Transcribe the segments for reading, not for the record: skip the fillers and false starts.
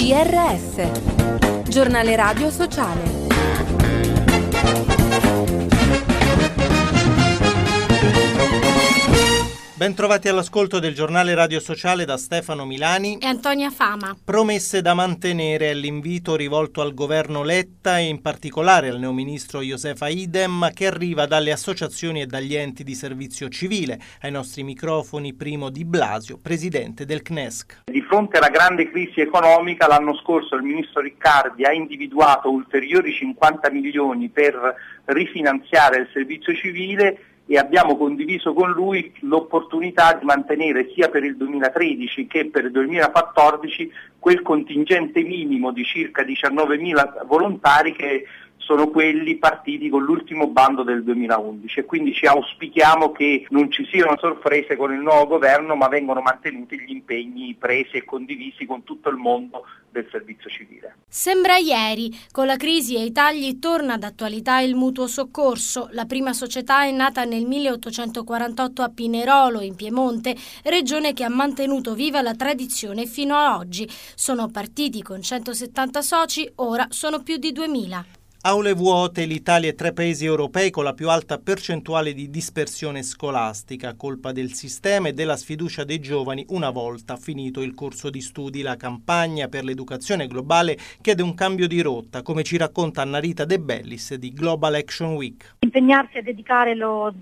GRS, Giornale Radio Sociale. Bentrovati all'ascolto del Giornale Radio Sociale da Stefano Milani e Antonia Fama. Promesse da mantenere è l'invito rivolto al governo Letta e in particolare al neoministro Josefa Idem, che arriva dalle associazioni e dagli enti di servizio civile. Ai nostri microfoni Primo Di Blasio, presidente del CNESC. Di fronte alla grande crisi economica, l'anno scorso il ministro Riccardi ha individuato ulteriori 50 milioni per rifinanziare il servizio civile e abbiamo condiviso con lui l'opportunità di mantenere sia per il 2013 che per il 2014 quel contingente minimo di circa 19.000 volontari che sono quelli partiti con l'ultimo bando del 2011 e quindi ci auspichiamo che non ci siano sorprese con il nuovo governo, ma vengano mantenuti gli impegni presi e condivisi con tutto il mondo del servizio civile. Sembra ieri, con la crisi e i tagli torna d'attualità il mutuo soccorso. La prima società è nata nel 1848 a Pinerolo, in Piemonte, regione che ha mantenuto viva la tradizione fino ad oggi. Sono partiti con 170 soci, ora sono più di 2000. Aule vuote, l'Italia è tra i paesi europei con la più alta percentuale di dispersione scolastica, colpa del sistema e della sfiducia dei giovani una volta finito il corso di studi. La campagna per l'educazione globale chiede un cambio di rotta, come ci racconta Anna Rita De Bellis di Global Action Week. Impegnarsi a dedicare lo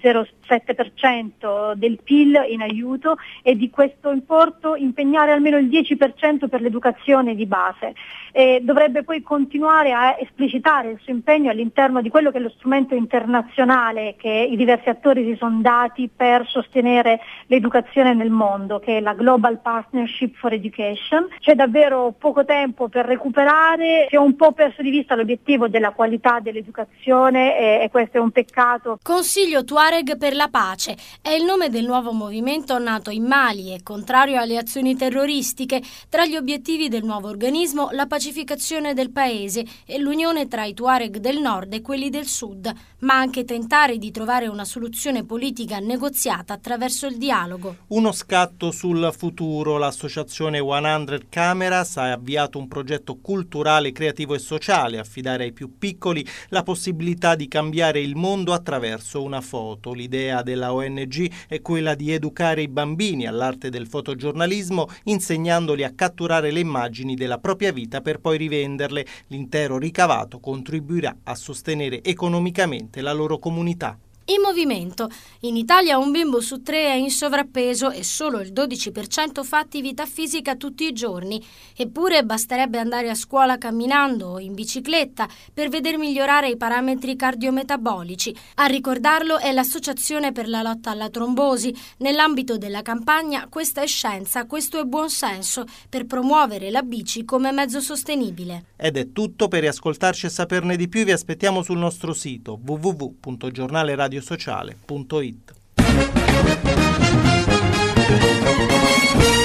0,7% del PIL in aiuto e di questo importo impegnare almeno il 10% per l'educazione di base. Dovrebbe poi continuare a esplicitare il suo impegno all'interno di quello che è lo strumento internazionale che i diversi attori si sono dati per sostenere l'educazione nel mondo, che è la Global Partnership for Education. C'è davvero poco tempo per recuperare, si è un po' perso di vista l'obiettivo della qualità dell'educazione e questo è un peccato. Consiglio Tuareg per la pace è il nome del nuovo movimento nato in Mali e contrario alle azioni terroristiche. Tra gli obiettivi del nuovo organismo la pacificazione del paese e l'unione tra i Tuareg del nord e quelli del sud, ma anche tentare di trovare una soluzione politica negoziata attraverso il dialogo. Uno scatto sul futuro. L'associazione 100 Cameras ha avviato un progetto culturale, creativo e sociale, affidare ai più piccoli la possibilità di cambiare il mondo attraverso una foto. L'idea della ONG è quella di educare i bambini all'arte del fotogiornalismo, insegnandoli a catturare le immagini della propria vita per poi rivenderle. L'intero ricavato contribuirà a sostenere economicamente la loro comunità. In movimento. In Italia un bimbo su 3 è in sovrappeso e solo il 12% fa attività fisica tutti i giorni. Eppure basterebbe andare a scuola camminando o in bicicletta per veder migliorare i parametri cardiometabolici. A ricordarlo è l'Associazione per la lotta alla trombosi. Nell'ambito della campagna Questa è scienza, questo è buonsenso, per promuovere la bici come mezzo sostenibile. Ed è tutto. Per riascoltarci e saperne di più vi aspettiamo sul nostro sito www.giornaleradiosociale.it.